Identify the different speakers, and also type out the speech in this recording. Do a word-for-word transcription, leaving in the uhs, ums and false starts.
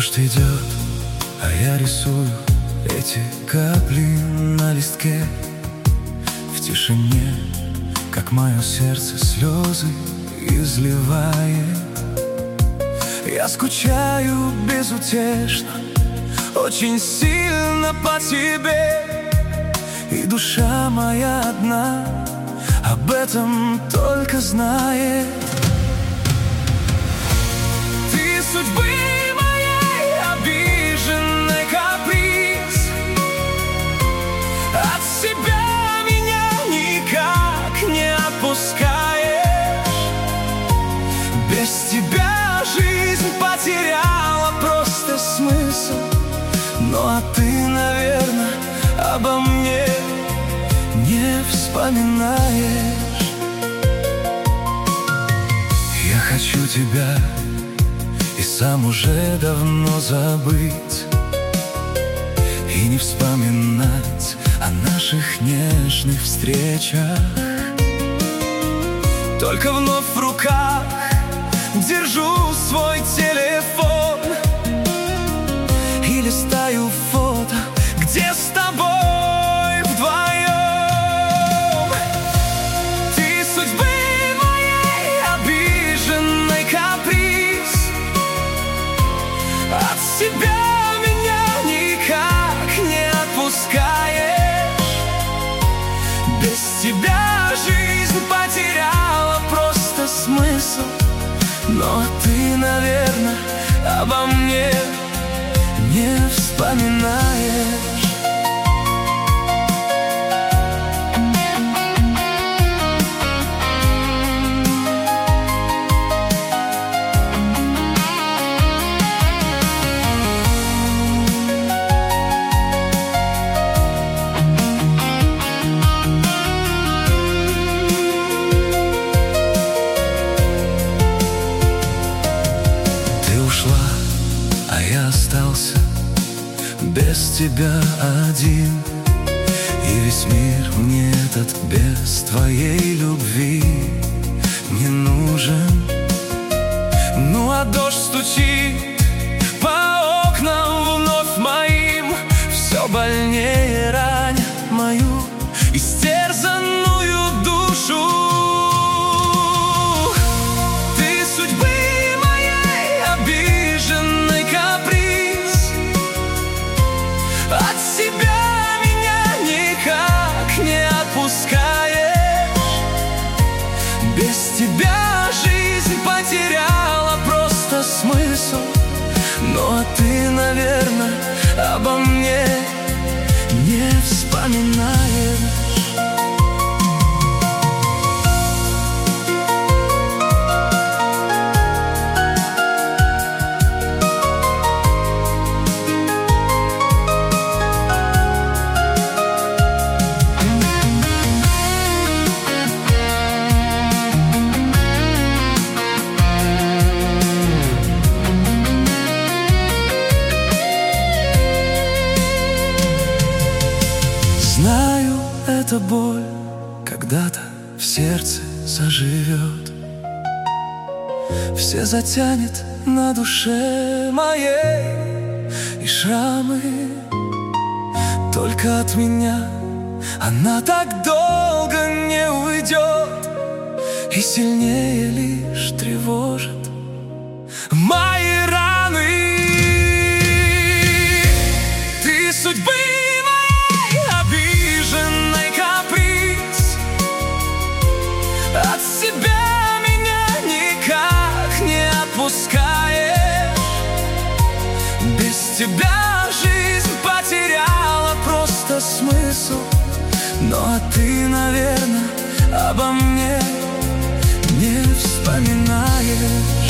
Speaker 1: Дождь идет, а я рисую эти капли на листке. В тишине, как мое сердце слезы изливает. Я скучаю безутешно, очень сильно по тебе. И душа моя одна об этом только знает. Ты судьбы моей обиженный каприз, от себя меня никак не отпускаешь. Без тебя жизнь потеряла просто смысл. Ну а ты, наверное, обо мне не вспоминаешь. Я хочу тебя и сам уже давно забыть, и не вспоминать о наших нежных встречах. Только вновь в руках держу свой телефон и листаю фото, где с тобой вдвоем. Ты судьбы моей обиженный каприз, от себя меня никак не отпускаешь. Без тебя жизнь потеряла просто смысл. Но ты, наверное, обо мне не вспоминаешь. А я остался без тебя один, и весь мир мне этот без твоей любви не нужен. Ну а дождь стучит по окнам вновь моим, все больнее ранит мою истерзанную душу. Ты судьбы моей обиженный каприз, от себя меня никак не отпускаешь. Без тебя жизнь потеряла просто смысл. Ну а ты, наверное, обо мне не вспоминаешь. Знаю, эта боль когда-то в сердце заживет, все затянет на душе моей, и шрамы только от меня она так долго не уйдет, и сильнее лишь тревожит мои раны. Ты судьбы от себя меня никак не отпускаешь. Без тебя жизнь потеряла просто смысл. Ну а ты, наверное, обо мне не вспоминаешь.